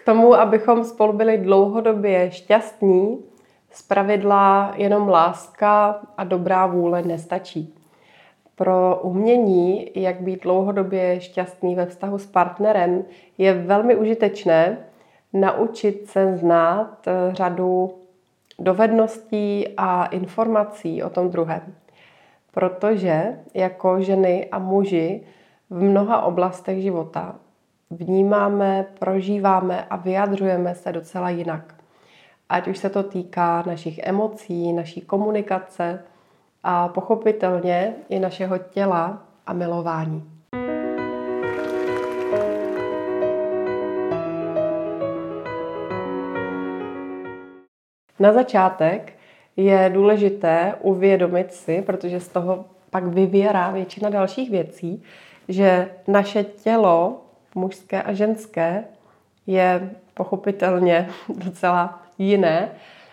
tomu, abychom spolu byli dlouhodobě šťastní, zpravidla jenom láska a dobrá vůle nestačí. Pro umění, jak být dlouhodobě šťastný ve vztahu s partnerem, je velmi užitečné naučit se znát řadu dovedností a informací o tom druhém. Protože jako ženy a muži v mnoha oblastech života vnímáme, prožíváme a vyjadřujeme se docela jinak. Ať už se to týká našich emocí, naší komunikace a pochopitelně i našeho těla a milování. Na začátek je důležité uvědomit si, protože z toho pak vyvěrá většina dalších věcí, že naše tělo, mužské a ženské, je pochopitelně docela jiné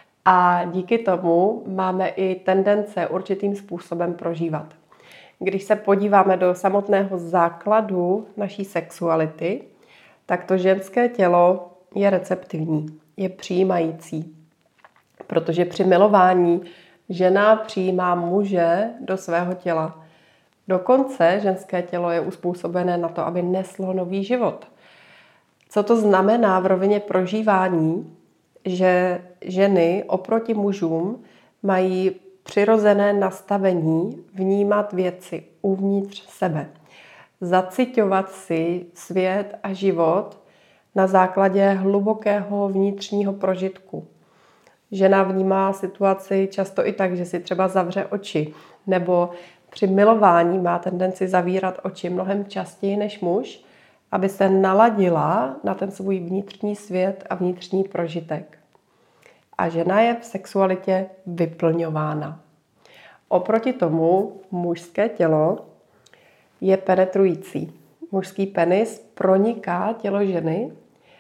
a díky tomu máme i tendence určitým způsobem prožívat. Když se podíváme do samotného základu naší sexuality, tak to ženské tělo je receptivní, je přijímající. Protože při milování žena přijímá muže do svého těla. Dokonce ženské tělo je uspůsobené na to, aby neslo nový život. Co to znamená v rovině prožívání? Že ženy oproti mužům mají přirozené nastavení vnímat věci uvnitř sebe. Zaciťovat si svět a život na základě hlubokého vnitřního prožitku. Žena vnímá situaci často i tak, že si třeba zavře oči, nebo při milování má tendenci zavírat oči mnohem častěji než muž, aby se naladila na ten svůj vnitřní svět a vnitřní prožitek. A žena je v sexualitě vyplňována. Oproti tomu mužské tělo je penetrující. Mužský penis proniká tělo ženy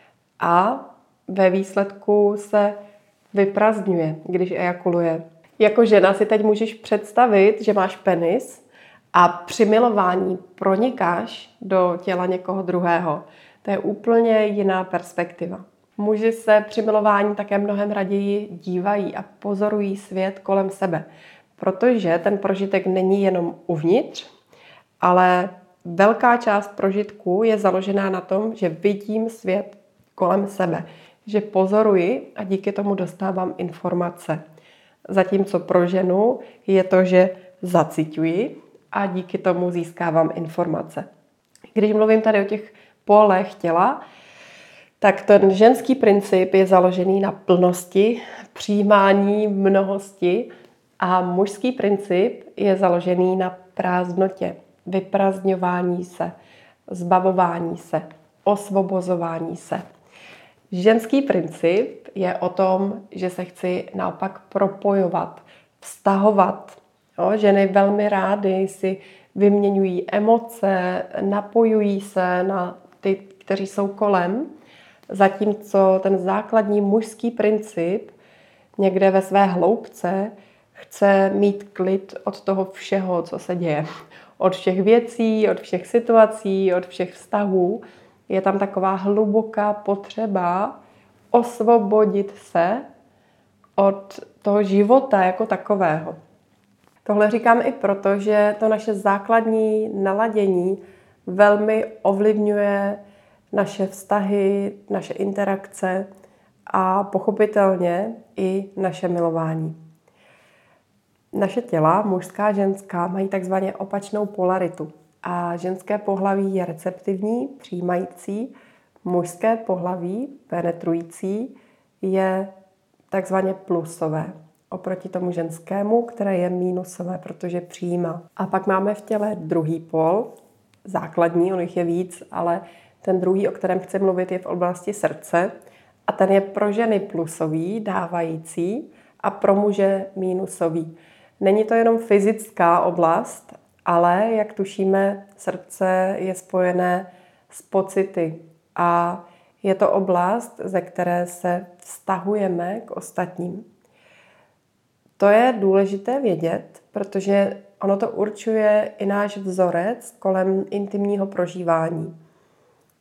a ve výsledku se vyprazdňuje, když ejakuluje. Jako žena si teď můžeš představit, že máš penis a při milování pronikáš do těla někoho druhého. To je úplně jiná perspektiva. Muži se při milování také mnohem raději dívají a pozorují svět kolem sebe, protože ten prožitek není jenom uvnitř, ale velká část prožitku je založená na tom, že vidím svět kolem sebe, že pozoruji a díky tomu dostávám informace. Zatímco pro ženu je to, že zaciťuji a díky tomu získávám informace. Když mluvím tady o těch pólech těla, tak ten ženský princip je založený na plnosti, přijímání mnohosti a mužský princip je založený na prázdnotě, vyprazdňování se, zbavování se, osvobozování se. Ženský princip je o tom, že se chci naopak propojovat, vztahovat. Ženy velmi rády si vyměňují emoce, napojují se na ty, kteří jsou kolem, zatímco ten základní mužský princip někde ve své hloubce chce mít klid od toho všeho, co se děje. Od všech věcí, od všech situací, od všech vztahů. Je tam taková hluboká potřeba osvobodit se od toho života jako takového. Tohle říkám i proto, že to naše základní naladění velmi ovlivňuje naše vztahy, naše interakce a pochopitelně i naše milování. Naše těla, mužská a ženská, mají takzvaně opačnou polaritu. A ženské pohlaví je receptivní, přijímající, mužské pohlaví, penetrující, je takzvaně plusové. Oproti tomu ženskému, které je mínusové, protože přijímá. A pak máme v těle druhý pol, základní, on jich je víc, ale ten druhý, o kterém chci mluvit, je v oblasti srdce. A ten je pro ženy plusový, dávající, a pro muže mínusový. Není to jenom fyzická oblast, ale, jak tušíme, srdce je spojené s pocity a je to oblast, ze které se vztahujeme k ostatním. To je důležité vědět, protože ono to určuje i náš vzorec kolem intimního prožívání.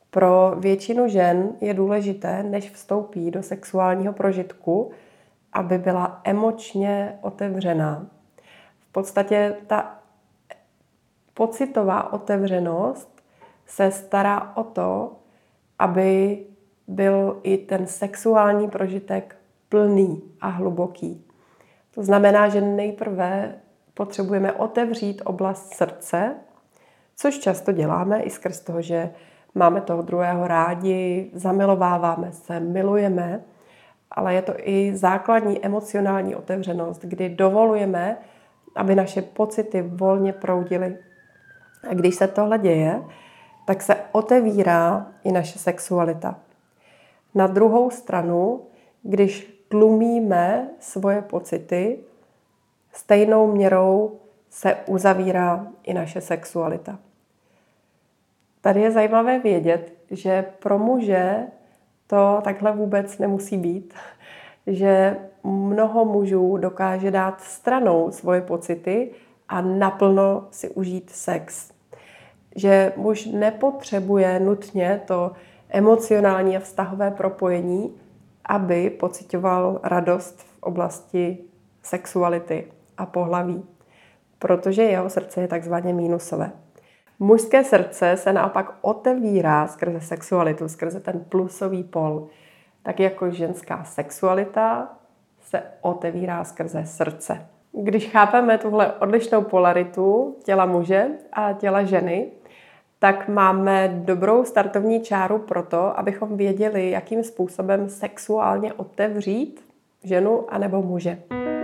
Pro většinu žen je důležité, než vstoupí do sexuálního prožitku, aby byla emočně otevřená. V podstatě ta pocitová otevřenost se stará o to, aby byl i ten sexuální prožitek plný a hluboký. To znamená, že nejprve potřebujeme otevřít oblast srdce, což často děláme i skrz toho, že máme toho druhého rádi, zamilováváme se, milujeme, ale je to i základní emocionální otevřenost, kdy dovolujeme, aby naše pocity volně proudily. A když se tohle děje, tak se otevírá i naše sexualita. Na druhou stranu, když tlumíme svoje pocity, stejnou měrou se uzavírá i naše sexualita. Tady je zajímavé vědět, že pro muže to takhle vůbec nemusí být, že mnoho mužů dokáže dát stranou svoje pocity a naplno si užít sex. Že muž nepotřebuje nutně to emocionální a vztahové propojení, aby pociťoval radost v oblasti sexuality a pohlaví, protože jeho srdce je takzvaně mínusové. Mužské srdce se naopak otevírá skrze sexualitu, skrze ten plusový pol, tak jako ženská sexualita se otevírá skrze srdce. Když chápeme tuhle odlišnou polaritu těla muže a těla ženy, tak máme dobrou startovní čáru pro to, abychom věděli, jakým způsobem sexuálně otevřít ženu anebo muže.